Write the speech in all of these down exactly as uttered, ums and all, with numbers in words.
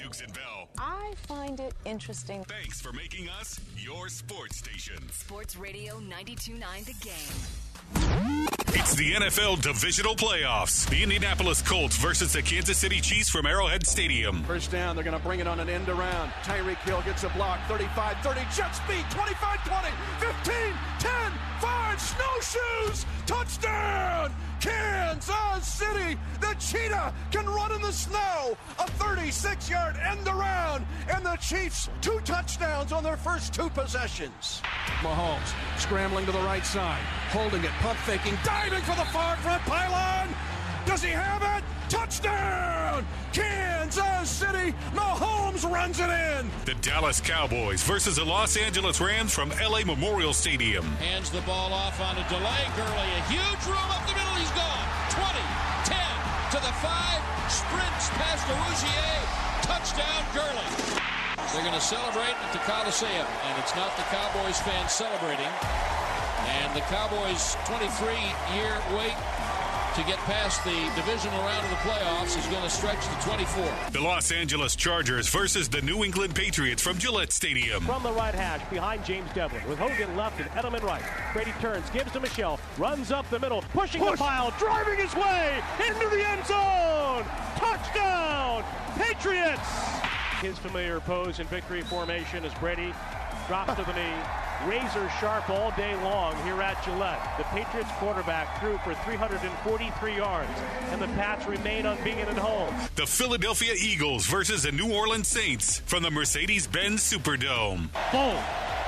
Dukes and Bell. I find it interesting. Thanks for making us your sports station. Sports Radio ninety-two point nine The Game. It's the N F L Divisional Playoffs. The Indianapolis Colts versus the Kansas City Chiefs from Arrowhead Stadium. First down, they're going to bring it on an end around. Tyreek Hill gets a block, thirty-five thirty, jet speed, twenty-five twenty, fifteen, ten, five, snowshoes, touchdown! Kansas City! The Cheetah can run in the snow! A thirty-six-yard end around, and the Chiefs two touchdowns on their first two possessions. Mahomes scrambling to the right side, holding it, pump faking, diving for the far front pylon! Does he have it? Touchdown! Kansas City! Mahomes runs it in! The Dallas Cowboys versus the Los Angeles Rams from L A Memorial Stadium. Hands the ball off on a delay. Gurley, a huge room up the middle. He's gone. twenty, ten, to the five. Sprints past Rougier. Touchdown, Gurley. They're going to celebrate at the Coliseum, and it's not the Cowboys fans celebrating. And the Cowboys' twenty-three-year wait to get past the divisional round of the playoffs is going to stretch to twenty-four. The Los Angeles Chargers versus the New England Patriots from Gillette Stadium. From the right hash, behind James Devlin, with Hogan left and Edelman right. Brady turns, gives to Michelle, runs up the middle, pushing Push. the pile, driving his way into the end zone. Touchdown, Patriots! His familiar pose in victory formation as Brady drops to the knee. Razor sharp all day long here at Gillette. The Patriots quarterback threw for three hundred forty-three yards, and the Pats remain unbeaten at home. The Philadelphia Eagles versus the New Orleans Saints from the Mercedes-Benz Superdome. Foles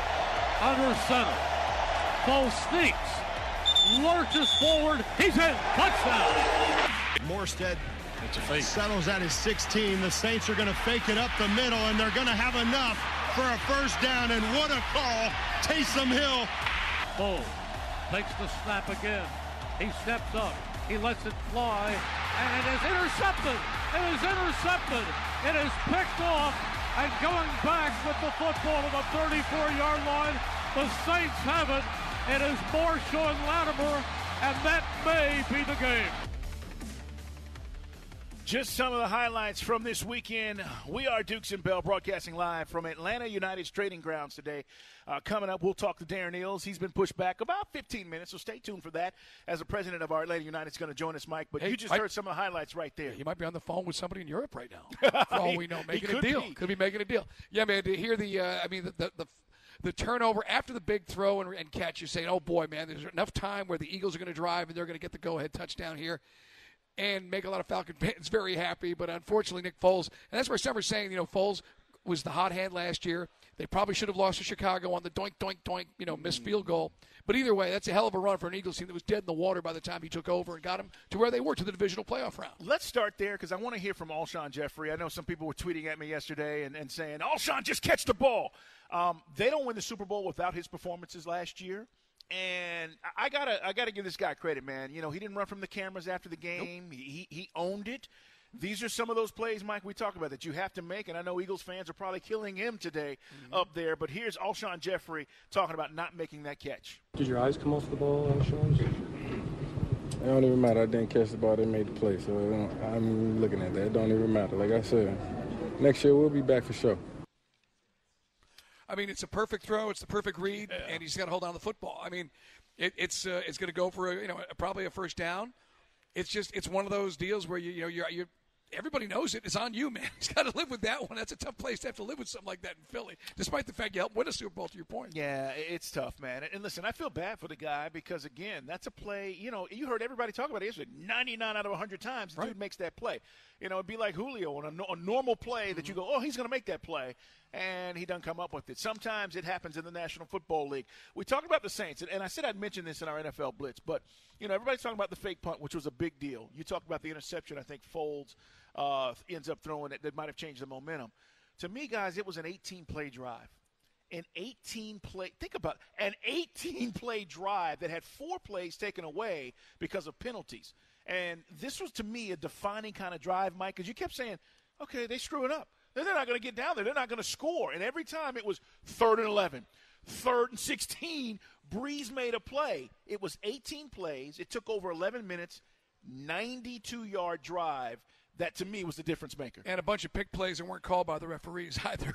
under center. Foles sneaks, lurches forward. He's in. Touchdown. Morstead it's a fake. Settles at his sixteen. The Saints are going to fake it up the middle, and they're going to have enough for a first down, and what a call. Taysom Hill. Foles takes the snap again. He steps up. He lets it fly, and it is intercepted. It is intercepted. It is picked off, and going back with the football to the thirty-four-yard line. The Saints have it. It is Marshall and Latimer, and that may be the game. Just some of the highlights from this weekend. We are Dukes and Bell, broadcasting live from Atlanta United's Trading Grounds today. Uh, coming up, we'll talk to Darren Eales. He's been pushed back about fifteen minutes, so stay tuned for that. As the president of our Atlanta United is going to join us, Mike. But hey, you just I, heard some of the highlights right there. He might be on the phone with somebody in Europe right now. For all we know, making a deal. Be. Could be making a deal. Yeah, man, to hear the, uh, I mean, the, the, the The turnover after the big throw and, and catch, you're saying, oh, boy, man, there's enough time where the Eagles are going to drive and they're going to get the go-ahead touchdown here and make a lot of Falcon fans very happy. But unfortunately, Nick Foles, and that's where some are saying, you know, Foles was the hot hand last year. They probably should have lost to Chicago on the doink, doink, doink, you know, missed field goal. But either way, that's a hell of a run for an Eagles team that was dead in the water by the time he took over and got them to where they were, to the divisional playoff round. Let's start there because I want to hear from Alshon Jeffrey. I know some people were tweeting at me yesterday and, and saying, Alshon, just catch the ball. Um, they don't win the Super Bowl without his performances last year. And I gotta, I gotta give this guy credit, man. You know, he didn't run from the cameras after the game. Nope. He, he owned it. These are some of those plays, Mike, we talk about that you have to make, and I know Eagles fans are probably killing him today mm-hmm. up there. But here's Alshon Jeffrey talking about not making that catch. Did your eyes come off the ball, Alshon? It don't even matter. I didn't catch the ball. They made the play, so I'm looking at that. It don't even matter. Like I said, next year we'll be back for sure. I mean, it's a perfect throw. It's the perfect read, yeah. and he's got to hold on to the football. I mean, it, it's uh, it's going to go for a, you know probably a first down. It's just it's one of those deals where you you know you're you're everybody knows it. It's on you, man. He's got to live with that one. That's a tough place to have to live with something like that in Philly, despite the fact you helped win a Super Bowl, to your point. Yeah, it's tough, man. And listen, I feel bad for the guy because, again, that's a play. You know, you heard everybody talk about it yesterday. ninety-nine out of one hundred times, the right. dude makes that play. You know, it'd be like Julio on a, no, a normal play mm-hmm. that you go, oh, he's going to make that play. And he doesn't come up with it. Sometimes it happens in the National Football League. We talked about the Saints, and I said I'd mention this in our N F L Blitz, but, you know, everybody's talking about the fake punt, which was a big deal. You talked about the interception, I think Foles uh, ends up throwing it that might have changed the momentum. To me, guys, it was an eighteen-play drive. An eighteen-play – think about it, an eighteen-play drive that had four plays taken away because of penalties. And this was, to me, a defining kind of drive, Mike, because you kept saying, okay, they screw it up. They're not going to get down there. They're not going to score. And every time it was third and eleven, third and sixteen, Breeze made a play. It was eighteen plays. It took over eleven minutes, ninety-two-yard drive that to me was the difference maker. And a bunch of pick plays that weren't called by the referees either.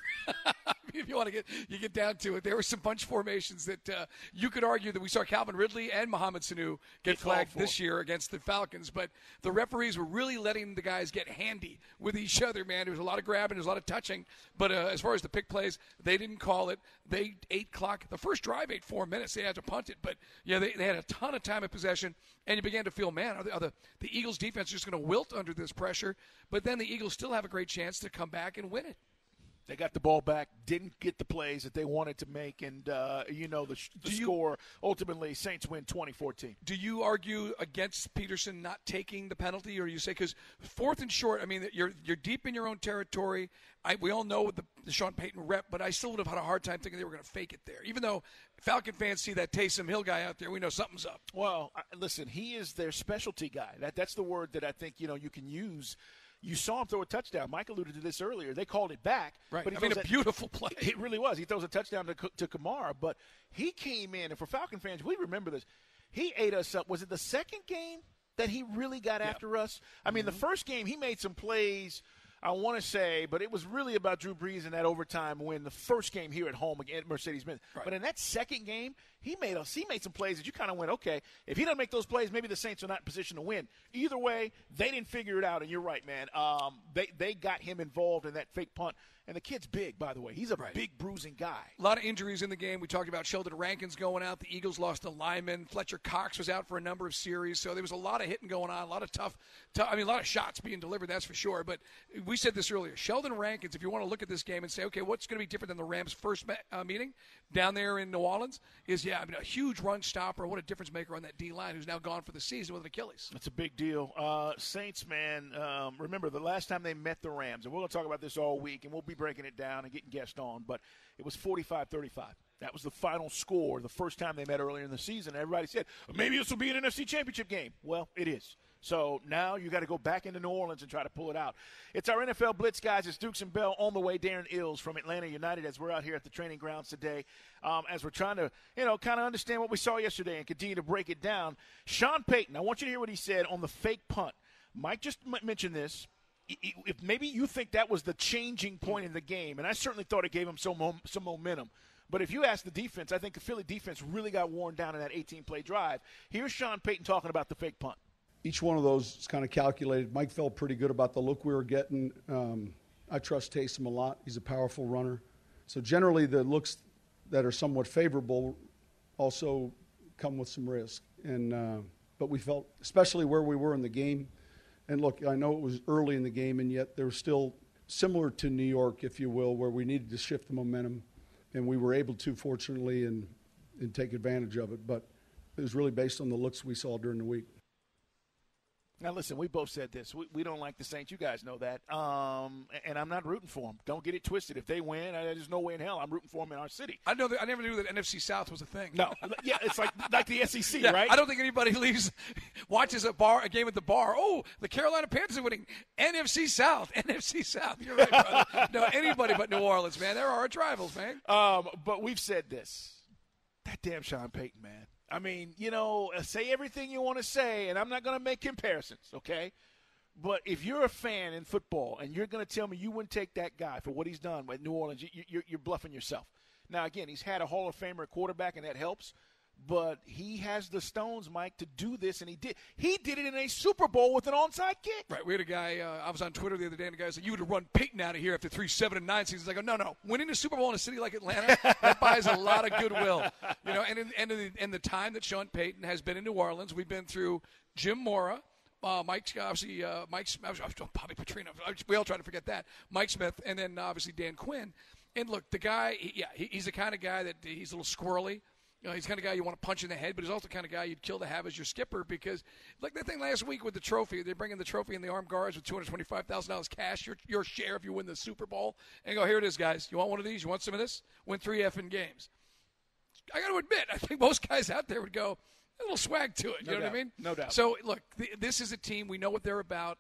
If you want to get you get down to it, there were some bunch formations that uh, you could argue that we saw Calvin Ridley and Mohamed Sanu get flagged this year against the Falcons, but the referees were really letting the guys get handy with each other, man. There was a lot of grabbing, there was a lot of touching, but uh, as far as the pick plays, they didn't call it. They ate clock. The first drive ate four minutes. They had to punt it, but yeah, they, they had a ton of time of possession, and you began to feel, man, are the, are the, the Eagles' defense just going to wilt under this pressure? But then the Eagles still have a great chance to come back and win it. They got the ball back, didn't get the plays that they wanted to make, and, uh, you know, the, the you, score, ultimately, Saints win twenty fourteen. Do you argue against Peterson not taking the penalty, or you say, because fourth and short, I mean, you're you're deep in your own territory. I, we all know the, the Sean Payton rep, but I still would have had a hard time thinking they were going to fake it there. Even though Falcon fans see that Taysom Hill guy out there, we know something's up. Well, I, listen, he is their specialty guy. That That's the word that I think, you know, you can use. You saw him throw a touchdown. Mike alluded to this earlier. They called it back. Right. But he I mean, a that, beautiful play. It really was. He throws a touchdown to, to Kamara, but he came in, and for Falcon fans, we remember this. He ate us up. Was it the second game that he really got yeah. after us? I mean, mm-hmm. the first game, he made some plays, I want to say, but it was really about Drew Brees in that overtime win, the first game here at home against Mercedes-Benz. Right. But in that second game, he made us. He made some plays that you kind of went, okay, if he doesn't make those plays, maybe the Saints are not in position to win. Either way, they didn't figure it out, and you're right, man. Um, they they got him involved in that fake punt. And the kid's big, by the way. He's a right. big, bruising guy. A lot of injuries in the game. We talked about Sheldon Rankins going out. The Eagles lost a lineman. Fletcher Cox was out for a number of series. So there was a lot of hitting going on, a lot of tough, tough I mean, a lot of shots being delivered, that's for sure. But we said this earlier. Sheldon Rankins, if you want to look at this game and say, okay, what's going to be different than the Rams' first uh, meeting down there in New Orleans is, yeah, I mean, a huge run stopper. What a difference maker on that D-line who's now gone for the season with an Achilles. That's a big deal. Uh, Saints, man, um, remember the last time they met the Rams, and we're going to talk about this all week, and we'll be breaking it down and getting guests on, but it was forty-five thirty-five. That was the final score the first time they met earlier in the season. Everybody said, maybe this will be an N F C Championship game. Well, it is. So now you got to go back into New Orleans and try to pull it out. It's our N F L Blitz, guys. It's Dukes and Bell on the way. Darren Ills from Atlanta United as we're out here at the training grounds today um, as we're trying to, you know, kind of understand what we saw yesterday and continue to break it down. Sean Payton, I want you to hear what he said on the fake punt. Mike just m- mentioned this. If maybe you think that was the changing point in the game, and I certainly thought it gave him some mom- some momentum. But if you ask the defense, I think the Philly defense really got worn down in that eighteen-play drive. Here's Sean Payton talking about the fake punt. Each one of those is kind of calculated. Mike felt pretty good about the look we were getting. Um, I trust Taysom a lot. He's a powerful runner. So generally the looks that are somewhat favorable also come with some risk. And uh, but we felt, especially where we were in the game, and look, I know it was early in the game, and yet there was still similar to New York, if you will, where we needed to shift the momentum, and we were able to, fortunately, and, and take advantage of it. But it was really based on the looks we saw during the week. Now, listen, we both said this. We, we don't like the Saints. You guys know that. Um, and I'm not rooting for them. Don't get it twisted. If they win, there's no way in hell I'm rooting for them in our city. I know that, I never knew that N F C South was a thing. No. Yeah, it's like like the S E C, yeah, right? I don't think anybody leaves, watches a bar a game at the bar. Oh, the Carolina Panthers are winning. N F C South. N F C South. You're right, brother. No, anybody but New Orleans, man. There are our rivals, man. Um, but we've said this. That damn Sean Payton, man. I mean, you know, say everything you want to say, and I'm not going to make comparisons, okay? But if you're a fan in football and you're going to tell me you wouldn't take that guy for what he's done with New Orleans, you, you, you're bluffing yourself. Now, again, he's had a Hall of Famer quarterback, and that helps. But he has the stones, Mike, to do this, and he did. He did it in a Super Bowl with an onside kick. Right. We had a guy. Uh, I was on Twitter the other day, and the guy said, "You would have run Peyton out of here after three seven and nine seasons." I go, "No, no. Winning a Super Bowl in a city like Atlanta, that buys a lot of goodwill, you know." And in, and in, in the time that Sean Payton has been in New Orleans, we've been through Jim Mora, uh, Mike, obviously uh, Mike, Bobby Petrino. We all try to forget that. Mike Smith, and then obviously Dan Quinn. And look, the guy, he, yeah, he, he's the kind of guy that he's a little squirrely. You know, he's the kind of guy you want to punch in the head, but he's also the kind of guy you'd kill to have as your skipper because, like that thing last week with the trophy, they're bringing the trophy in the armed guards with two hundred twenty-five thousand dollars cash, your, your share if you win the Super Bowl. And go, here it is, guys. You want one of these? You want some of this? Win three effing games. I got to admit, I think most guys out there would go, a little swag to it. You no know doubt. what I mean? No doubt. So, look, th- this is a team. We know what they're about.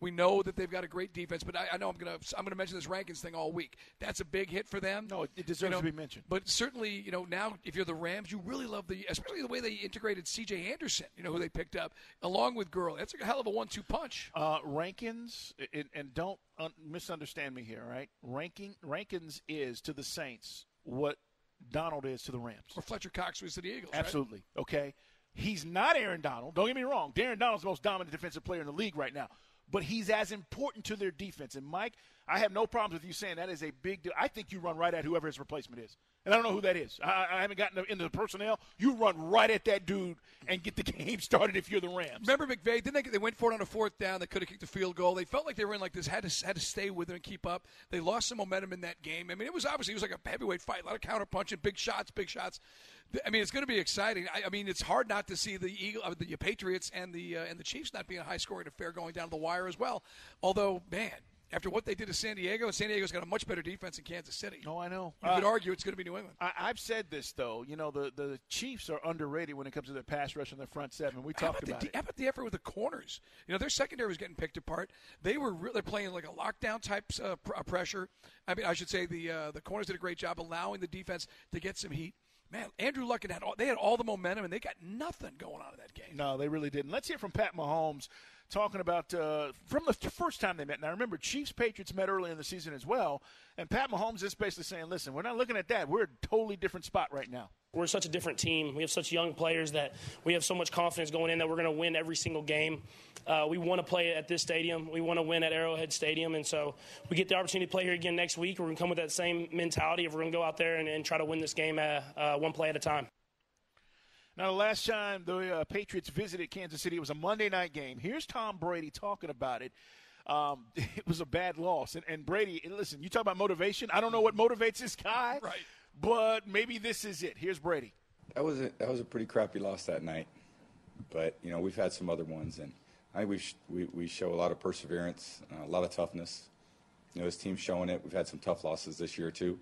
We know that they've got a great defense, but I, I know I'm going to I'm going to mention this rankings thing all week. That's a big hit for them. No, it deserves you know, to be mentioned. But certainly, you know, now if you're the Rams, you really love the, especially the way they integrated C J Anderson, you know, who they picked up, along with Gurley. That's a hell of a one two punch. Uh, Rankins, and, and don't un- misunderstand me here, right? Ranking Rankins is to the Saints what Donald is to the Rams. Or Fletcher Cox was to the Eagles. Absolutely. Right? Okay. He's not Aaron Donald. Don't get me wrong. Darren Donald's the most dominant defensive player in the league right now. But he's as important to their defense. And, Mike, I have no problems with you saying that is a big deal. I think you run right at whoever his replacement is. And I don't know who that is. I, I haven't gotten into the personnel. You run right at that dude and get the game started if you're the Rams. Remember McVay? Didn't they, they went for it on a fourth down. They could have kicked the field goal. They felt like they were in like this, had to had to stay with it and keep up. They lost some momentum in that game. I mean, it was obviously it was like a heavyweight fight, a lot of counter punching, big shots, big shots. I mean, it's going to be exciting. I, I mean, it's hard not to see the Eagle, uh, the Patriots and the uh, and the Chiefs not being a high-scoring affair going down to the wire as well. Although, man, after what they did to San Diego, San Diego's got a much better defense than Kansas City. Oh, I know. You uh, could argue it's going to be New England. I, I've said this, though. You know, the, the Chiefs are underrated when it comes to their pass rush and their front seven. We talked about, about the, it. How about the effort with the corners? You know, their secondary was getting picked apart. They were really playing like a lockdown type uh, pr- pressure. I mean, I should say the uh, the corners did a great job allowing the defense to get some heat. Man, Andrew Luck had all, they had all the momentum, and they got nothing going on in that game. No, they really didn't. Let's hear from Pat Mahomes talking about uh, from the first time they met. Now, remember, Chiefs-Patriots met early in the season as well, and Pat Mahomes is basically saying, listen, we're not looking at that. We're a totally different spot right now. We're such a different team. We have such young players that we have so much confidence going in that we're going to win every single game. Uh, we want to play at this stadium. We want to win at Arrowhead Stadium. And so we get the opportunity to play here again next week. We're going to come with that same mentality. If we're going to go out there and, and try to win this game at, uh, one play at a time. Now, the last time the uh, Patriots visited Kansas City, it was a Monday night game. Here's Tom Brady talking about it. Um, it was a bad loss. And, and Brady, listen, you talk about motivation. I don't know what motivates this guy. Right. But maybe this is it. Here's Brady. That was a, that was a pretty crappy loss that night. But, you know, we've had some other ones. And I think we, sh- we, we show a lot of perseverance, uh, a lot of toughness. You know, this team's showing it. We've had some tough losses this year, too.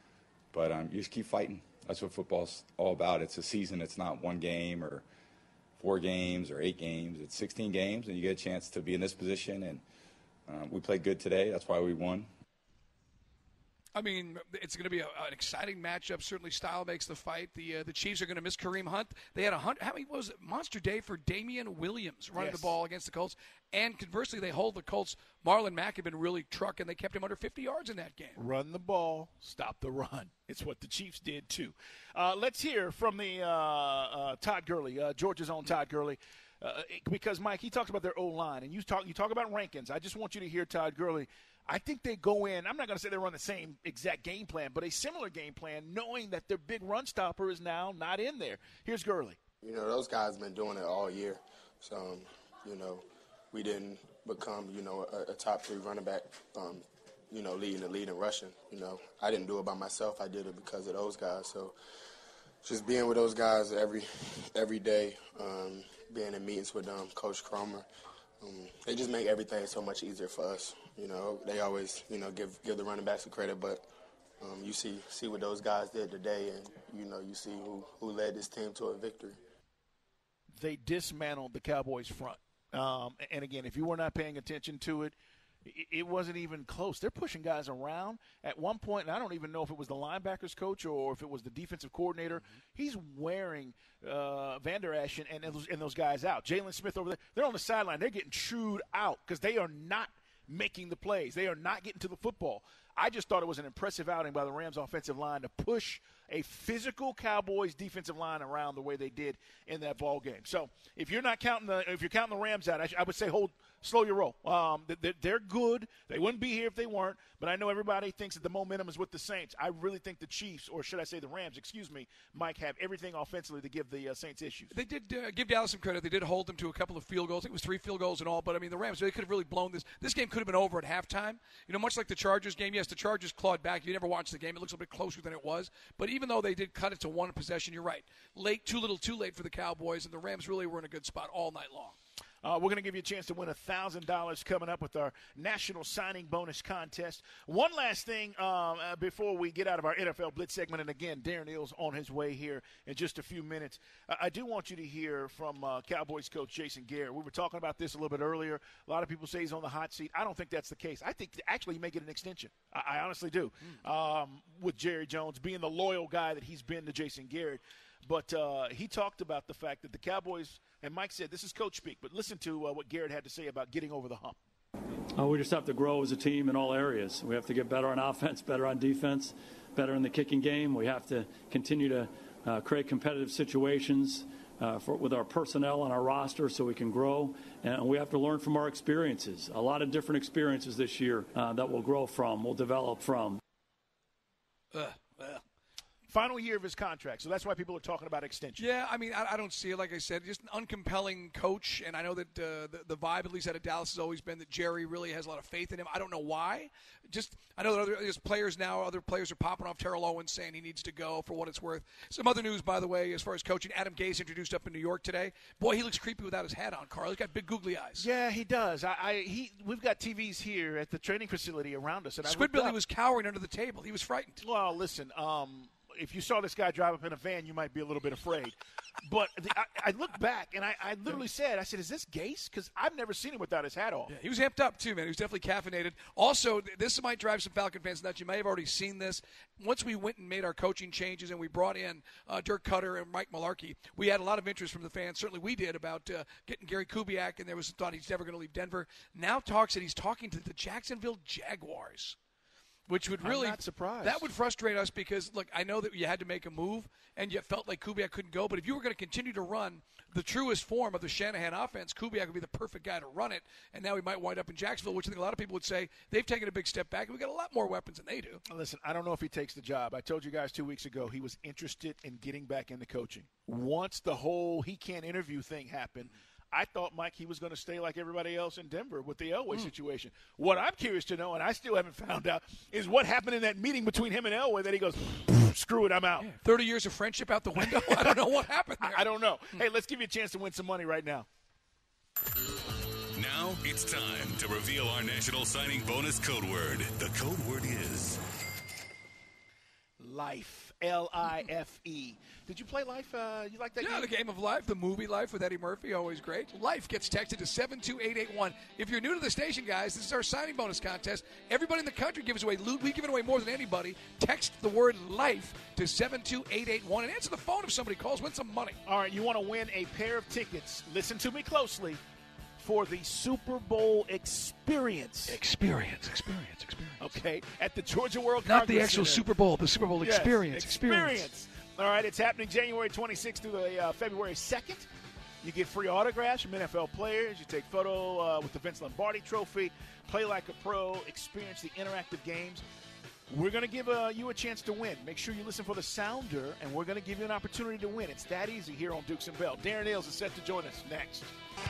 But um, you just keep fighting. That's what football's all about. It's a season. It's not one game or four games or eight games. It's sixteen games, and you get a chance to be in this position. And uh, we played good today. That's why we won. I mean, it's going to be a, an exciting matchup. Certainly, style makes the fight. The uh, the Chiefs are going to miss Kareem Hunt. They had a hundred. How many was it? Monster day for Damian Williams running yes. the ball against the Colts. And conversely, they hold the Colts. Marlon Mack had been really trucking. They kept him under fifty yards in that game. Run the ball, stop the run. It's what the Chiefs did too. Uh, let's hear from the uh, uh, Todd Gurley, uh, Georgia's own Todd Gurley. Uh, because Mike, he talks about their O-line, and you talk you talk about rankings. I just want you to hear Todd Gurley. I think they go in, I'm not going to say they run the same exact game plan, but a similar game plan, knowing that their big run stopper is now not in there. Here's Gurley. You know, those guys have been doing it all year. So, um, you know, we didn't become, you know, a, a top three running back, um, you know, leading the lead in rushing. You know, I didn't do it by myself. I did it because of those guys. So just being with those guys every every day, um, being in meetings with them, Coach Cromer, um, they just make everything so much easier for us. You know, they always, you know, give give the running backs the credit, but um, you see see what those guys did today, and, you know, you see who, who led this team to a victory. They dismantled the Cowboys' front. Um, and, again, if you were not paying attention to it, it, it wasn't even close. They're pushing guys around. At one point, and I don't even know if it was the linebackers coach or if it was the defensive coordinator, mm-hmm. he's wearing uh, Van Der Esch and, and, those, and those guys out. Jalen Smith over there, they're on the sideline. They're getting chewed out because they are not – making the plays. They are not getting to the football. I just thought it was an impressive outing by the Rams offensive line to push a physical Cowboys defensive line around the way they did in that ball game. So if you're not counting the, if you're counting the Rams out, I, I would say hold, slow your roll. Um, they're, they're good. They wouldn't be here if they weren't. But I know everybody thinks that the momentum is with the Saints. I really think the Chiefs, or should I say the Rams, excuse me, Mike, have everything offensively to give the uh, Saints issues. They did uh, give Dallas some credit. They did hold them to a couple of field goals. I think it was three field goals in all. But I mean, the Rams, they could have really blown this. This game could have been over at halftime. You know, much like the Chargers game. Yes, the Chargers clawed back. You never watched the game. It looks a bit closer than it was. But even though they did cut it to one possession, you're right. Late, too little, too late for the Cowboys, and the Rams really were in a good spot all night long. Uh, we're going to give you a chance to win one thousand dollars coming up with our National Signing Bonus Contest. One last thing um, uh, before we get out of our N F L Blitz segment, and again, Darren Eales on his way here in just a few minutes. Uh, I do want you to hear from uh, Cowboys coach Jason Garrett. We were talking about this a little bit earlier. A lot of people say he's on the hot seat. I don't think that's the case. I think actually he may get an extension. I, I honestly do. Mm. Um, with Jerry Jones being the loyal guy that he's been to Jason Garrett. But uh, he talked about the fact that the Cowboys, and Mike said, this is coach speak, but listen to uh, what Garrett had to say about getting over the hump. Uh, we just have to grow as a team in all areas. We have to get better on offense, better on defense, better in the kicking game. We have to continue to uh, create competitive situations uh, for, with our personnel on our roster so we can grow. And we have to learn from our experiences. A lot of different experiences this year uh, that we'll grow from, we'll develop from. Uh, uh. Final year of his contract, so that's why people are talking about extension. Yeah, I mean, I, I don't see it. Like I said, just an uncompelling coach, and I know that uh, the, the vibe, at least out of Dallas, has always been that Jerry really has a lot of faith in him. I don't know why. Just I know that other there's players now, other players are popping off Terrell Owens saying he needs to go for what it's worth. Some other news, by the way, as far as coaching. Adam Gase introduced up in New York today. Boy, he looks creepy without his hat on, Carl. He's got big googly eyes. Yeah, he does. I, I he we've got T Vs here at the training facility around us. And Squidbilly was cowering under the table. He was frightened. Well, listen, um, if you saw this guy drive up in a van, you might be a little bit afraid. But the, I, I looked back, and I, I literally said, I said, is this Gase? Because I've never seen him without his hat off. Yeah, he was amped up, too, man. He was definitely caffeinated. Also, this might drive some Falcon fans nuts. You may have already seen this. Once we went and made our coaching changes and we brought in uh, Dirk Cutter and Mike Mularkey, we had a lot of interest from the fans. Certainly we did about uh, getting Gary Kubiak, and there was thought he's never going to leave Denver. Now talks that he's talking to the Jacksonville Jaguars. Which would really, I'm not surprised. That would frustrate us because, look, I know that you had to make a move and you felt like Kubiak couldn't go. But if you were going to continue to run the truest form of the Shanahan offense, Kubiak would be the perfect guy to run it. And now he might wind up in Jacksonville, which I think a lot of people would say they've taken a big step back. And we've got a lot more weapons than they do. Listen, I don't know if he takes the job. I told you guys two weeks ago he was interested in getting back into coaching. Once the whole he can't interview thing happened, I thought, Mike, he was going to stay like everybody else in Denver with the Elway mm. situation. What I'm curious to know, and I still haven't found out, is what happened in that meeting between him and Elway that he goes, screw it, I'm out. Yeah, thirty years of friendship out the window? I don't know what happened there. I, I don't know. Hey, let's give you a chance to win some money right now. Now it's time to reveal our National Signing Bonus code word. The code word is... Life. L I F E. Did you play Life? Uh, you like that yeah, game? Yeah, the game of Life, the movie Life with Eddie Murphy, always great. Life gets texted to seven two eight eight one. If you're new to the station, guys, this is our signing bonus contest. Everybody in the country gives away loot. We give it away more than anybody. Text the word Life to seven two eight eight one and answer the phone if somebody calls. Win some money. All right, you want to win a pair of tickets. Listen to me closely. For the Super Bowl experience. Experience, experience, experience. Okay, at the Georgia World Not Congress the actual Center. Super Bowl, the Super Bowl yes, experience, experience. Experience. All right, it's happening January twenty-sixth through the, uh, February second. You get free autographs from N F L players. You take photo uh, with the Vince Lombardi Trophy. Play like a pro. Experience the interactive games. We're going to give uh, you a chance to win. Make sure you listen for the sounder, and we're going to give you an opportunity to win. It's that easy here on Dukes and Bell. Darren Eales is set to join us next.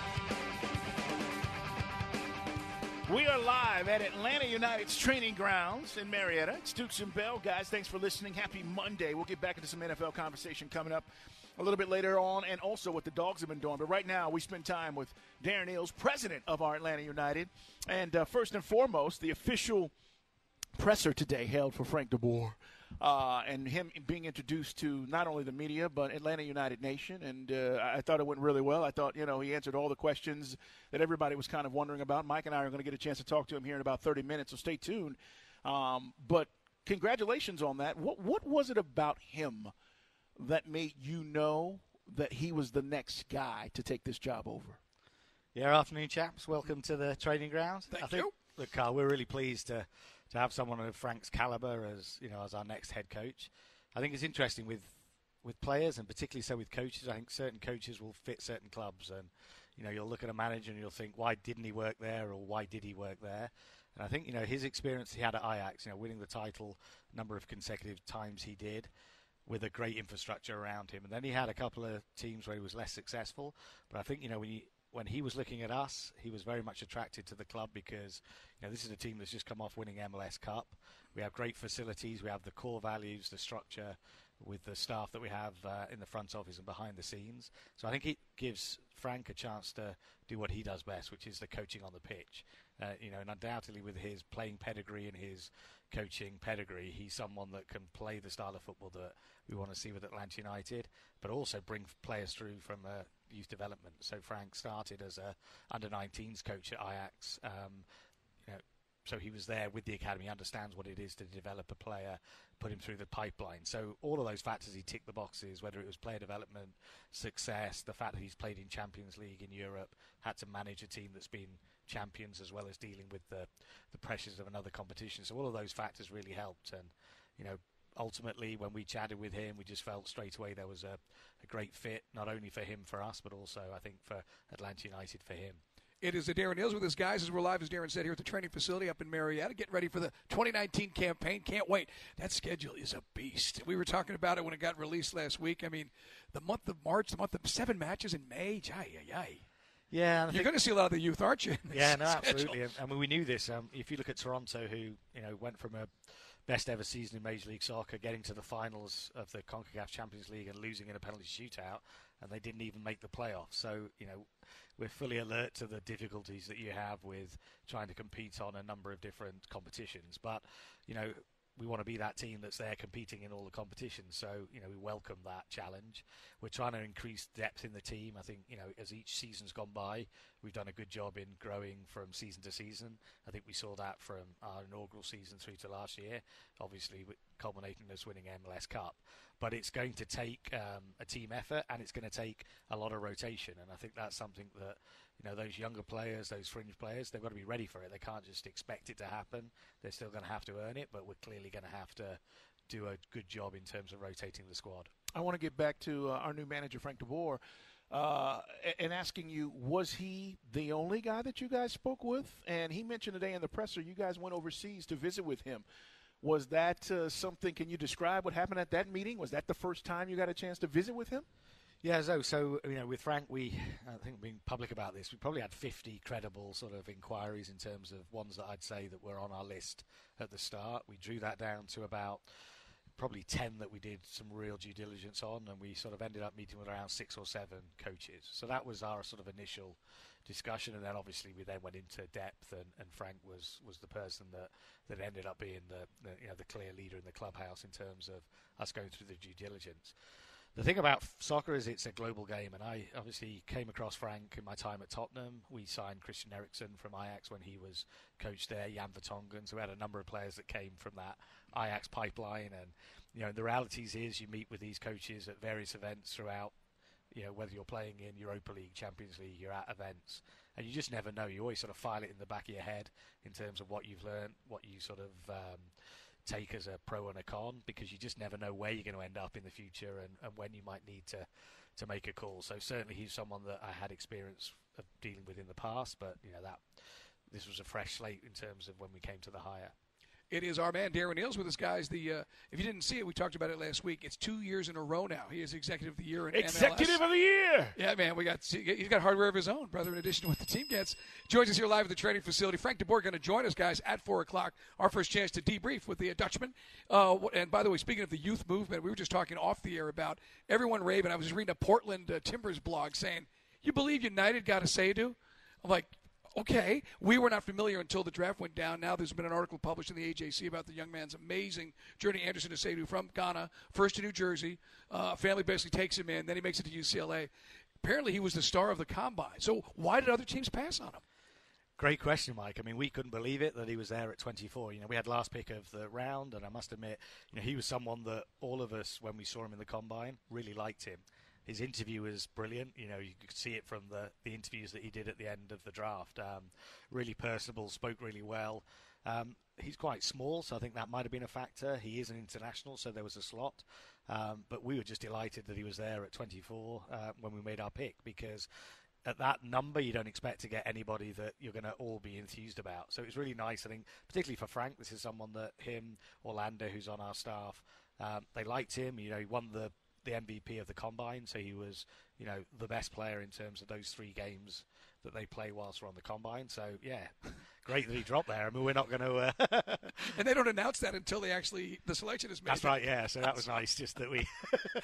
We are live at Atlanta United's training grounds in Marietta. It's Dukes and Bell. Guys, thanks for listening. Happy Monday. We'll get back into some N F L conversation coming up a little bit later on, and also what the Dogs have been doing. But right now, we spend time with Darren Eales, president of our Atlanta United. And uh, first and foremost, the official presser today held for Frank DeBoer. Uh, and him being introduced to not only the media, but Atlanta United Nation. And uh, I thought it went really well. I thought, you know, he answered all the questions that everybody was kind of wondering about. Mike and I are going to get a chance to talk to him here in about thirty minutes, so stay tuned. Um, but congratulations on that. What, what was it about him that made you know that he was the next guy to take this job over? Yeah, afternoon, chaps. Welcome to the training ground. Thank I think, you. Look, Carl, we're really pleased to to have someone of Frank's caliber as you know as our next head coach. I think it's interesting with with players and particularly so with coaches. I think certain coaches will fit certain clubs, and you know you'll look at a manager and you'll think, why didn't he work there, or why did he work there? And I think you know his experience he had at Ajax, you know, winning the title a number of consecutive times he did, with a great infrastructure around him. And then he had a couple of teams where he was less successful. But I think you know when you When he was looking at us, he was very much attracted to the club because, you know, this is a team that's just come off winning M L S Cup. We have great facilities. We have the core values, the structure, with the staff that we have uh, in the front office and behind the scenes. So I think it gives Frank a chance to do what he does best, which is the coaching on the pitch. Uh, you know, and undoubtedly with his playing pedigree and his coaching pedigree, he's someone that can play the style of football that we want to see with Atlanta United, but also bring players through from uh, youth development. So Frank started as a under nineteens coach at Ajax. Um, you know, so he was there with the academy, understands what it is to develop a player, put him through the pipeline. So all of those factors, he ticked the boxes, whether it was player development, success, the fact that he's played in Champions League in Europe, had to manage a team that's been champions as well as dealing with the, the pressures of another competition. So all of those factors really helped. And, you know, ultimately when we chatted with him, we just felt straight away there was a, a great fit, not only for him, for us, but also I think for Atlanta United, for him. It is the Darren Eales with us, guys, as we're live, as Darren said, here at the training facility up in Marietta, getting ready for the twenty nineteen campaign. Can't wait. That schedule is a beast. We were talking about it when it got released last week. I mean, the month of March, the month of seven matches in May. Ay, ay, ay. Yeah, you're going to see a lot of the youth, aren't you? Yeah, no, absolutely. I mean, we knew this. Um, if you look at Toronto, who you know went from a best ever season in Major League Soccer, getting to the finals of the CONCACAF Champions League and losing in a penalty shootout, and they didn't even make the playoffs. So, you know, we're fully alert to the difficulties that you have with trying to compete on a number of different competitions. But, you know, we want to be that team that's there competing in all the competitions. So, you know, we welcome that challenge. We're trying to increase depth in the team. I think, you know, as each season's gone by, we've done a good job in growing from season to season. I think we saw that from our inaugural season through to last year, obviously culminating us winning M L S Cup. But it's going to take um, a team effort, and it's going to take a lot of rotation. And I think that's something that, you know, those younger players, those fringe players, they've got to be ready for it. They can't just expect it to happen. They're still going to have to earn it, but we're clearly going to have to do a good job in terms of rotating the squad. I want to get back to uh, our new manager, Frank DeBoer, uh, and asking you, was he the only guy that you guys spoke with? And he mentioned today in the presser you guys went overseas to visit with him. Was that uh, something, can you describe what happened at that meeting? Was that the first time you got a chance to visit with him? Yeah, so, so you know, with Frank, we, I think being public about this, we probably had fifty credible sort of inquiries in terms of ones that I'd say that were on our list at the start. We drew that down to about probably ten that we did some real due diligence on, and we sort of ended up meeting with around six or seven coaches. So that was our sort of initial discussion, and then obviously we then went into depth, and, and Frank was, was the person that, that ended up being the, the you know the clear leader in the clubhouse in terms of us going through the due diligence. The thing about soccer is it's a global game, and I obviously came across Frank in my time at Tottenham. We signed Christian Eriksen from Ajax when he was coach there, Jan Vertonghen, so we had a number of players that came from that Ajax pipeline. And you know, the realities is you meet with these coaches at various events throughout, you know, whether you're playing in Europa League, Champions League, you're at events, and you just never know. You always sort of file it in the back of your head in terms of what you've learned, what you sort of um, take as a pro and a con, because you just never know where you're going to end up in the future and, and when you might need to, to make a call. So certainly he's someone that I had experience of dealing with in the past, but you know that this was a fresh slate in terms of when we came to the hire. It is our man Darren Eales with us, guys. The uh, if you didn't see it, we talked about it last week. It's two years in a row now. He is Executive of the Year in Executive M L S. of the Year. Yeah, man. We got he's got hardware of his own, brother. In addition to what the team gets, joins us here live at the training facility. Frank DeBoer going to join us, guys, at four o'clock. Our first chance to debrief with the uh, Dutchman. Uh, and by the way, speaking of the youth movement, we were just talking off the air about everyone raving. I was reading a Portland uh, Timbers blog saying, "You believe United got a Seydou?" I'm like, okay, we were not familiar until the draft went down. Now there's been an article published in the A J C about the young man's amazing journey. Anderson Seydou from Ghana, first to New Jersey. Uh, family basically takes him in. Then he makes it to U C L A. Apparently he was the star of the Combine. So why did other teams pass on him? Great question, Mike. I mean, we couldn't believe it that he was there at twenty-four. You know, we had last pick of the round, and I must admit, you know, he was someone that all of us, when we saw him in the Combine, really liked him. His interview was brilliant. You know, you could see it from the, the interviews that he did at the end of the draft. Um, really personable, spoke really well. Um, he's quite small, so I think that might have been a factor. He is an international, so there was a slot. Um, but we were just delighted that he was there at twenty-four uh, when we made our pick, because at that number, you don't expect to get anybody that you're going to all be enthused about. So it was really nice, I think, particularly for Frank. This is someone that him, Orlando, who's on our staff, um, they liked him. You know, he won the the M V P of the Combine, so he was, you know, the best player in terms of those three games that they play whilst we're on the combine. So, yeah, great that he dropped there. I mean, we're not going to... Uh... and they don't announce that until they actually, the selection is made. That's right, yeah. So that was nice, just that we...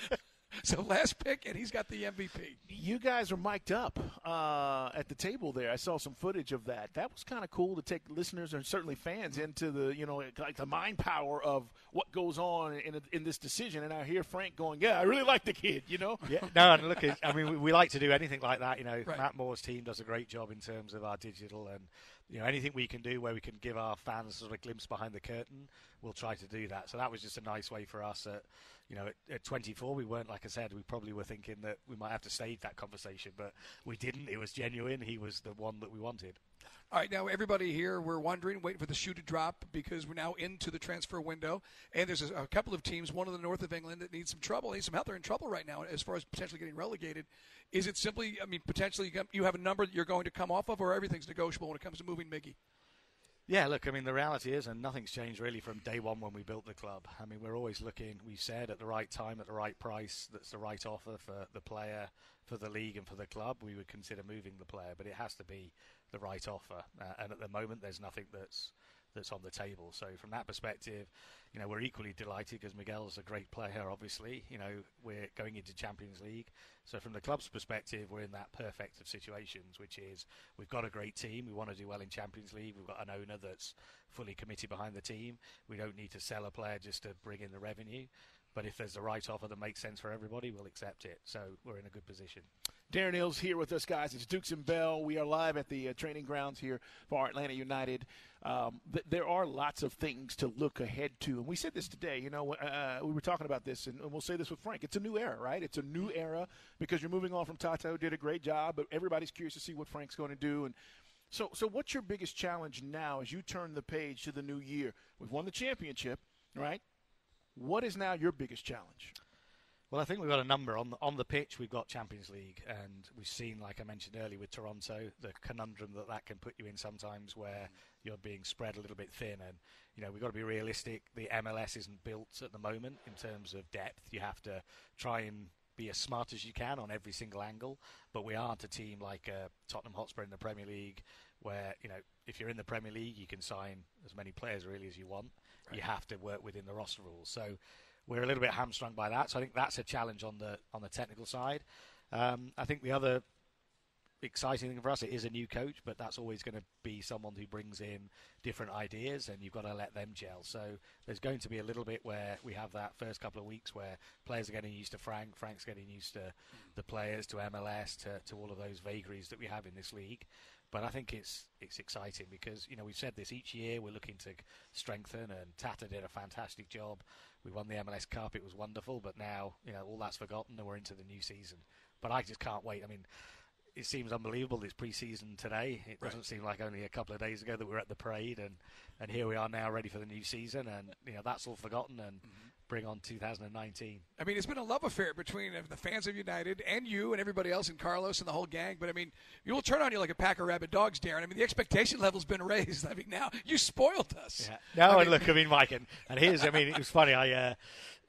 So last pick, and he's got the M V P. You guys are mic'd up uh, at the table there. I saw some footage of that. That was kind of cool to take listeners and certainly fans into the, you know, like the mind power of what goes on in a, in this decision. And I hear Frank going, "Yeah, I really like the kid," you know. Yeah. No, and look, I mean, we, we like to do anything like that. You know, right. Matt Moore's team does a great job in terms of our digital and. You know, anything we can do where we can give our fans sort of a glimpse behind the curtain, we'll try to do that. So that was just a nice way for us at, you know, at, at twenty-four, we weren't, like I said, we probably were thinking that we might have to stage that conversation, but we didn't. It was genuine. He was the one that we wanted. All right, now everybody here, we're wondering, waiting for the shoe to drop because we're now into the transfer window, and there's a, a couple of teams, one in the north of England that needs some trouble, needs some help. They're in trouble right now as far as potentially getting relegated. Is it simply, I mean, potentially you have a number that you're going to come off of, or everything's negotiable when it comes to moving Miggy? Yeah, look, I mean, the reality is, and nothing's changed really from day one when we built the club. I mean, we're always looking, we said, at the right time, at the right price, that's the right offer for the player, for the league and for the club. We would consider moving the player, but it has to be the right offer. Uh, and at the moment, there's nothing that's that's on the table. So from that perspective, you know, we're equally delighted because Miguel's a great player, obviously. You know, we're going into Champions League. So from the club's perspective, we're in that perfect of situations, which is we've got a great team. We want to do well in Champions League. We've got an owner that's fully committed behind the team. We don't need to sell a player just to bring in the revenue. But if there's the right offer that makes sense for everybody, we'll accept it. So we're in a good position. Darren Eales here with us, guys. It's Dukes and Bell. We are live at the uh, training grounds here for Atlanta United. Um, th- there are lots of things to look ahead to. And we said this today. You know, uh, we were talking about this, and, and we'll say this with Frank. It's a new era, right? It's a new era because you're moving on from Tata, who did a great job, but everybody's curious to see what Frank's going to do. And so, so what's your biggest challenge now as you turn the page to the new year? We've won the championship, right? What is now your biggest challenge? Well, I think we've got a number. On the, on the pitch, we've got Champions League, and we've seen, like I mentioned earlier with Toronto, the conundrum that that can put you in sometimes where you're being spread a little bit thin. And, you know, we've got to be realistic. The M L S isn't built at the moment in terms of depth. You have to try and be as smart as you can on every single angle, but we aren't a team like uh, Tottenham Hotspur in the Premier League where, you know, if you're in the Premier League, you can sign as many players really as you want. Right. You have to work within the roster rules. So we're a little bit hamstrung by that. So I think that's a challenge on the on the technical side. Um, I think the other exciting thing for us, it is a new coach, but that's always going to be someone who brings in different ideas, and you've got to let them gel. So there's going to be a little bit where we have that first couple of weeks where players are getting used to Frank, Frank's getting used to the players, to M L S, to, to all of those vagaries that we have in this league. But I think it's it's exciting because, you know, we've said this each year, we're looking to strengthen, and Tata did a fantastic job. We won the M L S Cup, it was wonderful, but now, you know, all that's forgotten and we're into the new season. But I just can't wait. I mean, it seems unbelievable this pre-season today. It doesn't right. seem like only a couple of days ago that we were at the parade, and, and here we are now ready for the new season, and, you know, that's all forgotten, and mm-hmm. bring on two thousand nineteen. I mean, it's been a love affair between the fans of United and you and everybody else, and Carlos and the whole gang. But, I mean, you will turn on you like a pack of rabid dogs, Darren. I mean, the expectation level's been raised. I mean, now you spoiled us. Yeah. No, I and mean, look, I mean, Mike, and, and here's, I mean, it was funny. I uh,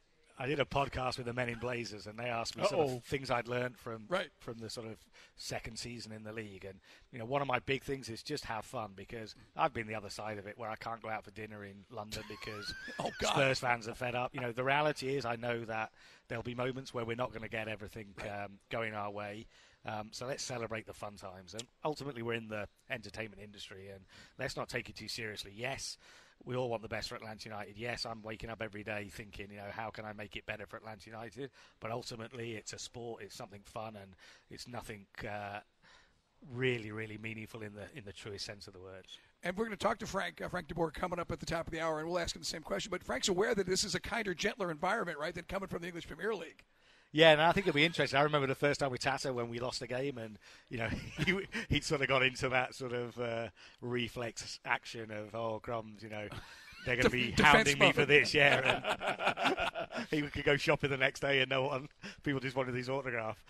I did a podcast with the Men in Blazers, and they asked me sort of things I'd learned from right. from the sort of second season in the league. And, you know, one of my big things is just have fun, because I've been the other side of it where I can't go out for dinner in London because oh, God. Spurs fans are fed up. You know, the reality is I know that there'll be moments where we're not going to get everything right. um, going our way. Um, so let's celebrate the fun times. And ultimately, we're in the entertainment industry, and let's not take it too seriously. Yes, we all want the best for Atlanta United. Yes, I'm waking up every day thinking, you know, how can I make it better for Atlanta United? But ultimately, it's a sport. It's something fun, and it's nothing uh, really, really meaningful in the in the truest sense of the word. And we're going to talk to Frank, uh, Frank de Boer, coming up at the top of the hour, and we'll ask him the same question. But Frank's aware that this is a kinder, gentler environment, right, than coming from the English Premier League. Yeah, and I think it'll be interesting. I remember the first time with Tata when we lost the game, and, you know, he, he'd sort of got into that sort of uh, reflex action of, oh, crumbs, you know, they're going to be De- hounding me muffin. for this, yeah. And he could go shopping the next day and no one, people just wanted his autograph.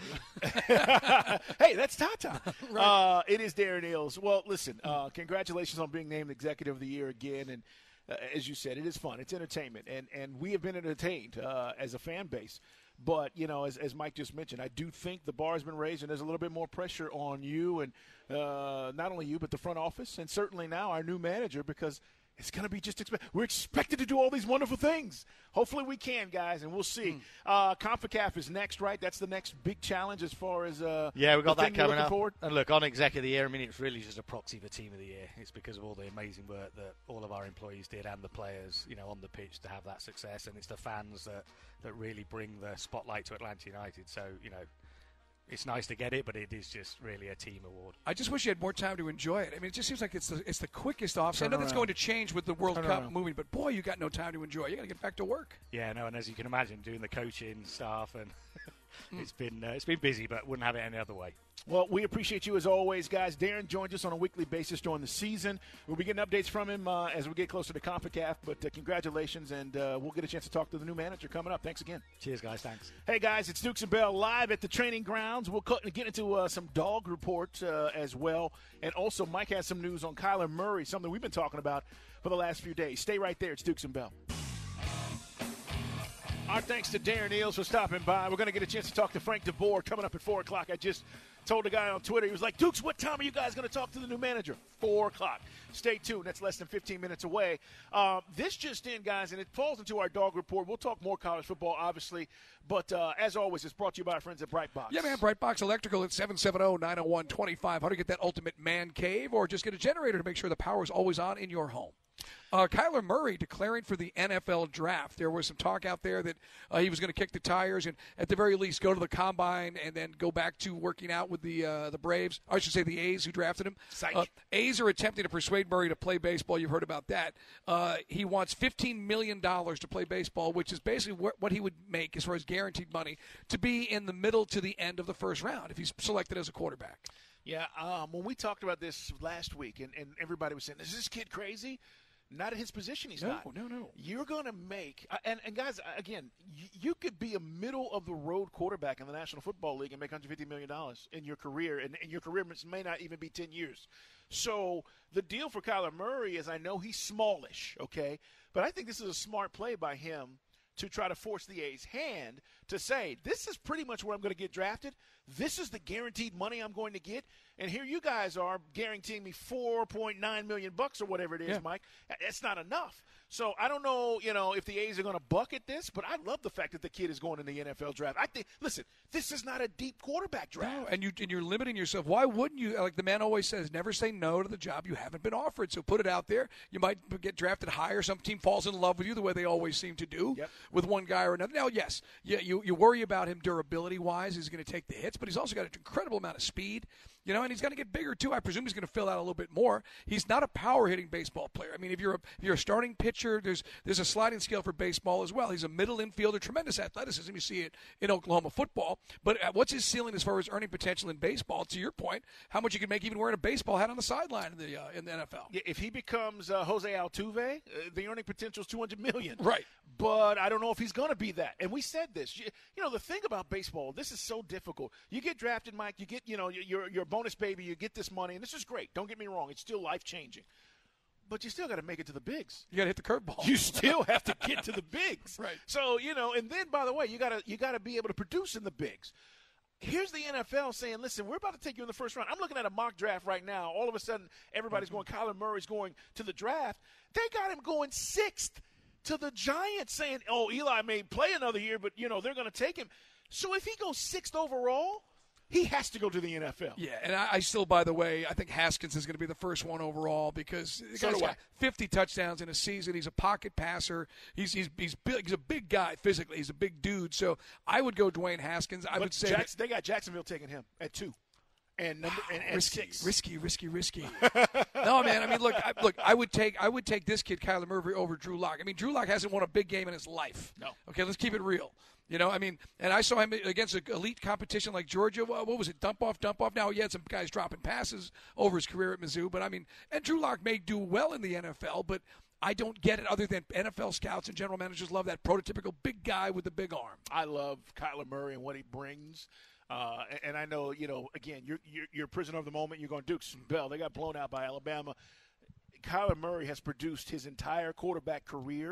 Hey, that's Tata. Right. Uh, it is Darren Eales. Well, listen, uh, congratulations on being named Executive of the Year again, and uh, as you said, it is fun. It's entertainment, and, and we have been entertained uh, as a fan base. But, you know, as, as Mike just mentioned, I do think the bar has been raised, and there's a little bit more pressure on you and uh, not only you but the front office and certainly now our new manager, because it's going to be just expe- – we're expected to do all these wonderful things. Hopefully we can, guys, and we'll see. Mm. Uh, CONCACAF is next, right? That's the next big challenge as far as uh, yeah, we've got that coming up. Forward. And look, on Exec of the Year, I mean, it's really just a proxy for Team of the Year. It's because of all the amazing work that all of our employees did and the players, you know, on the pitch to have that success. And it's the fans that, that really bring the spotlight to Atlanta United. So, you know, it's nice to get it, but it is just really a team award. I just wish you had more time to enjoy it. I mean, it just seems like it's the, it's the quickest off. I know that's going to change with the World Turn Cup around. moving, but boy, you got no time to enjoy. You got to get back to work. Yeah, no, and as you can imagine, doing the coaching stuff, and it's been uh, it's been busy, but wouldn't have it any other way. Well, we appreciate you as always, guys. Darren joins us on a weekly basis during the season. We'll be getting updates from him uh, as we get closer to CONCACAF, but uh, congratulations, and uh, we'll get a chance to talk to the new manager coming up. Thanks again. Cheers, guys. Thanks. Hey, guys, it's Dukes and Bell live at the training grounds. We'll get into uh, some dog reports uh, as well, and also Mike has some news on Kyler Murray, something we've been talking about for the last few days. Stay right there. It's Dukes and Bell. Our thanks to Darren Eales for stopping by. We're going to get a chance to talk to Frank DeBoer coming up at four o'clock. I just told a guy on Twitter, he was like, Dukes, what time are you guys going to talk to the new manager? four o'clock. Stay tuned. That's less than fifteen minutes away. Uh, this just in, guys, and it falls into our dog report. We'll talk more college football, obviously. But uh, as always, it's brought to you by our friends at Brightbox. Yeah, man, Brightbox Electrical at seven seven zero, nine zero one, two five hundred. Get that ultimate man cave, or just get a generator to make sure the power is always on in your home. Uh, Kyler Murray declaring for the N F L draft. There was some talk out there that uh, he was going to kick the tires and, at the very least, go to the combine and then go back to working out with the uh, the Braves. I should say the A's who drafted him. Uh, A's are attempting to persuade Murray to play baseball. You've heard about that. Uh, he wants fifteen million dollars to play baseball, which is basically wh- what he would make as far as guaranteed money to be in the middle to the end of the first round if he's selected as a quarterback. Yeah, um, when we talked about this last week, and, and everybody was saying, is this kid crazy? Not at his position, he's no, not. No, no, no. You're going to make – and, and, guys, again, you, you could be a middle-of-the-road quarterback in the National Football League and make one hundred fifty million dollars in your career, and, and your career may not even be ten years. So the deal for Kyler Murray is I know he's smallish, okay, but I think this is a smart play by him to try to force the A's hand to say, this is pretty much where I'm going to get drafted. This is the guaranteed money I'm going to get. And here you guys are guaranteeing me four point nine million bucks or whatever it is, yeah. Mike. That's not enough. So I don't know, you know, if the A's are going to bucket this, but I love the fact that the kid is going in the N F L draft. I think, listen, this is not a deep quarterback draft. No, and, you, and you're limiting yourself. Why wouldn't you? Like the man always says, never say no to the job you haven't been offered. So put it out there. You might get drafted higher. Some team falls in love with you the way they always seem to do yep. with one guy or another. Now, yes, you, you, you worry about him durability-wise. He's going to take the hits, but he's also got an incredible amount of speed. You know, and he's going to get bigger, too. I presume he's going to fill out a little bit more. He's not a power-hitting baseball player. I mean, if you're a, if you're a starting pitcher, there's there's a sliding scale for baseball as well. He's a middle infielder, tremendous athleticism. You see it in Oklahoma football. But what's his ceiling as far as earning potential in baseball? To your point, how much you can make even wearing a baseball hat on the sideline in the uh, in the N F L. Yeah, if he becomes uh, Jose Altuve, uh, the earning potential is two hundred million dollars. Right. But I don't know if he's going to be that. And we said this. You, you know, the thing about baseball, this is so difficult. You get drafted, Mike, you get, you know, your your bonus baby, you get this money, and this is great. Don't get me wrong. It's still life-changing. But you still got to make it to the bigs. You got to hit the curveball. You still have to get to the bigs. Right. So, you know, and then, by the way, you got to you got to be able to produce in the bigs. Here's the N F L saying, listen, we're about to take you in the first round. I'm looking at a mock draft right now. All of a sudden, everybody's going, Kyler Murray's going to the draft. They got him going sixth to the Giants, saying, oh, Eli may play another year, but, you know, they're going to take him. So if he goes sixth overall, he has to go to the N F L. Yeah, and I, I still, by the way, I think Haskins is going to be the first one overall because the so guy's do got fifty touchdowns in a season. He's a pocket passer. He's he's he's big. He's a big guy physically. He's a big dude. So I would go Dwayne Haskins. I but would say Jackson, they got Jacksonville taking him at two. And number and, and risky, six. risky, risky, risky. No, man. I mean, look, I, look. I would take, I would take this kid, Kyler Murray, over Drew Lock. I mean, Drew Lock hasn't won a big game in his life. No. Okay, let's keep it real. You know, I mean, and I saw him against an elite competition like Georgia. What was it? Dump off, dump off. Now he had some guys dropping passes over his career at Mizzou, but I mean, and Drew Lock may do well in the N F L, but I don't get it other than N F L scouts and general managers love that prototypical big guy with the big arm. I love Kyler Murray and what he brings. Uh, and, and I know, you know, again, you're, you're, you're a prisoner of the moment. You're going Dukes and Bell. They got blown out by Alabama. Kyler Murray has produced his entire quarterback career.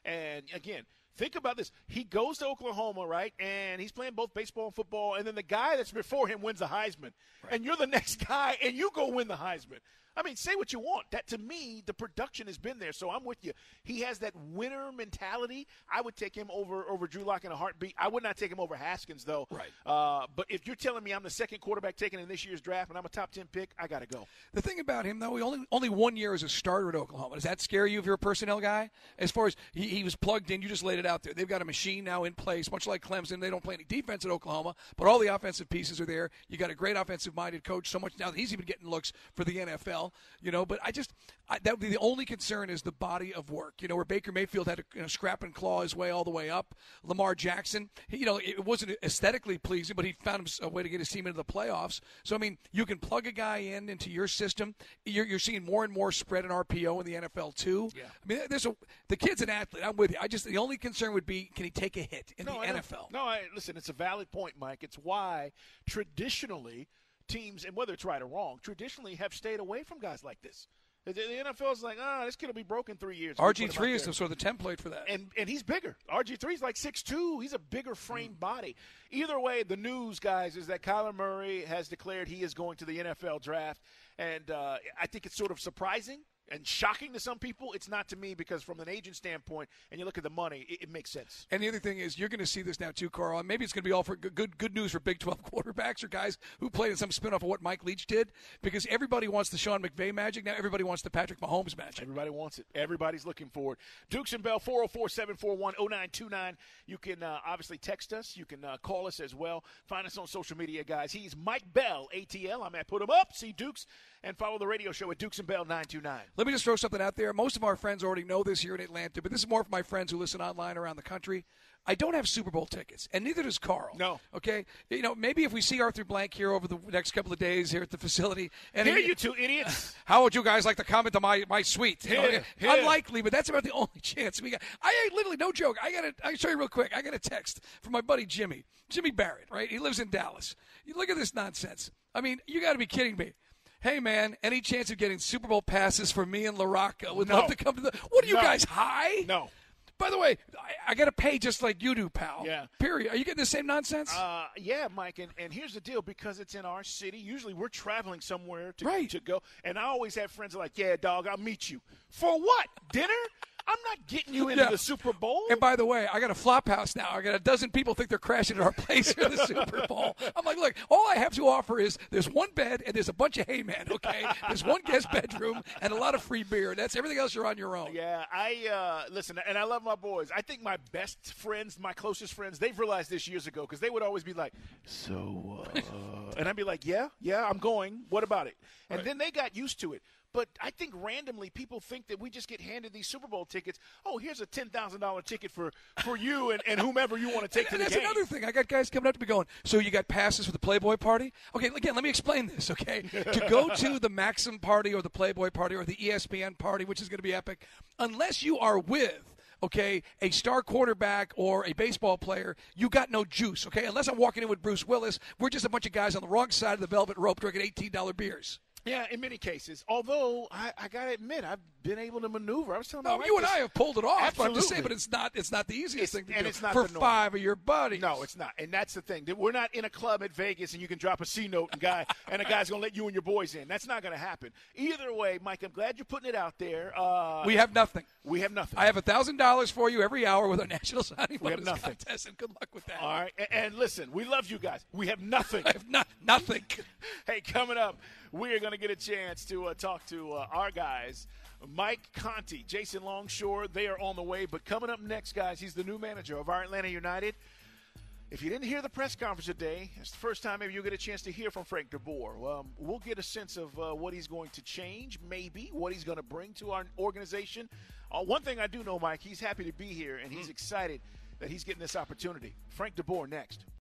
And, again, think about this. He goes to Oklahoma, right, and he's playing both baseball and football, and then the guy that's before him wins the Heisman. Right. And you're the next guy, and you go win the Heisman. I mean, say what you want. That, to me, the production has been there, so I'm with you. He has that winner mentality. I would take him over, over Drew Lock in a heartbeat. I would not take him over Haskins, though. Right. Uh, but if you're telling me I'm the second quarterback taken in this year's draft and I'm a top ten pick, I got to go. The thing about him, though, he only only one year as a starter at Oklahoma. Does that scare you if you're a personnel guy? As far as he, he was plugged in, you just laid it out there. They've got a machine now in place, much like Clemson. They don't play any defense at Oklahoma, but all the offensive pieces are there. You got a great offensive-minded coach, so much now that he's even getting looks for the N F L. You know, but I just I, that would be the only concern is the body of work. You know, where Baker Mayfield had to you know, scrap and claw his way all the way up. Lamar Jackson, he, you know, it wasn't aesthetically pleasing, but he found a way to get his team into the playoffs. So I mean, you can plug a guy in into your system. You're, you're seeing more and more spread in R P O in the N F L too. Yeah. I mean, there's a the kid's an athlete. I'm with you. I just the only concern would be can he take a hit in no, the I N F L? No, I, listen, it's a valid point, Mike. It's why traditionally teams, and whether it's right or wrong, traditionally have stayed away from guys like this. The, the N F L is like, ah, oh, this kid will be broke in three years. R G three is the, sort of the template for that. And and he's bigger. R G three is like six two. He's a bigger frame mm. body. Either way, the news, guys, is that Kyler Murray has declared he is going to the N F L draft. And uh, I think it's sort of surprising and shocking to some people. It's not to me because from an agent standpoint, and you look at the money, it, it makes sense. And the other thing is you're going to see this now too, Carl, and maybe it's going to be all for good, good good news for Big twelve quarterbacks or guys who played in some spinoff of what Mike Leach did, because everybody wants the Sean McVay magic. Now everybody wants the Patrick Mahomes magic. Everybody wants it. Everybody's looking for it. Dukes and Bell, four oh four, seven four one, oh nine two nine. You can uh, obviously text us. You can uh, call us as well. Find us on social media, guys. He's Mike Bell, A T L. I'm at Put 'em Up. See Dukes. And follow the radio show at Dukes and Bell nine two nine. Let me just throw something out there. Most of our friends already know this here in Atlanta, but this is more for my friends who listen online around the country. I don't have Super Bowl tickets, and neither does Carl. No. Okay? You know, maybe if we see Arthur Blank here over the next couple of days here at the facility. And here, he, you two idiots. How would you guys like to comment on my, my suite? Here, okay? here. Unlikely, but that's about the only chance we got. I literally, no joke, I got to I'll show you real quick. I got a text from my buddy Jimmy, Jimmy Barrett, right? He lives in Dallas. You look at this nonsense. I mean, you got to be kidding me. Hey, man, any chance of getting Super Bowl passes for me and LaRocca? Would no. love to come to the – what are you no. guys, high? No. By the way, I, I got to pay just like you do, pal. Yeah. Period. Are you getting the same nonsense? Uh, yeah, Mike, and, and here's the deal. Because it's in our city, usually we're traveling somewhere to, right. to go. And I always have friends that are like, yeah, dog, I'll meet you. For what? Dinner? I'm not getting you into yeah. the Super Bowl. And by the way, I got a flop house now. I got a dozen people think they're crashing at our place for the Super Bowl. I'm like, look, all I have to offer is there's one bed and there's a bunch of hay men, okay? There's one guest bedroom and a lot of free beer. And that's everything else you're on your own. Yeah, I uh, listen, and I love my boys. I think my best friends, my closest friends, they've realized this years ago because they would always be like, so, uh, and I'd be like, yeah, yeah, I'm going. What about it? And right. then they got used to it. But I think randomly people think that we just get handed these Super Bowl tickets. Oh, here's a ten thousand dollars ticket for, for you and, and whomever you want to take and, to and the that's game. That's another thing. I got guys coming up to me going, so you got passes for the Playboy party? Okay, again, let me explain this, okay? To go to the Maxim party or the Playboy party or the E S P N party, which is going to be epic, unless you are with – okay, a star quarterback or a baseball player, you got no juice, okay? Unless I'm walking in with Bruce Willis, we're just a bunch of guys on the wrong side of the velvet rope drinking eighteen dollar beers. Yeah, in many cases. Although, I, I got to admit, I've been able to maneuver. I was telling no, my you wife and I have pulled it off. Absolutely. I'm just saying, but it's not, it's not the easiest it's, thing to and do it's not for the norm. five of your buddies. No, it's not. And that's the thing. We're not in a club at Vegas and you can drop a C-note and, guy, and a guy's going to let you and your boys in. That's not going to happen. Either way, Mike, I'm glad you're putting it out there. Uh, we have nothing. We have nothing. I have one thousand dollars for you every hour with our National Signing We have Bonus nothing. contest, and good luck with that. All right. And, and listen, we love you guys. We have nothing. I have not, nothing. Hey, coming up, we are going to get a chance to uh, talk to uh, our guys, Mike Conti, Jason Longshore. They are on the way. But coming up next, guys, he's the new manager of our Atlanta United. If you didn't hear the press conference today, it's the first time maybe you'll get a chance to hear from Frank DeBoer. Um, we'll get a sense of uh, what he's going to change, maybe, what he's going to bring to our organization. Uh, one thing I do know, Mike, he's happy to be here, and he's excited that he's getting this opportunity. Frank DeBoer next.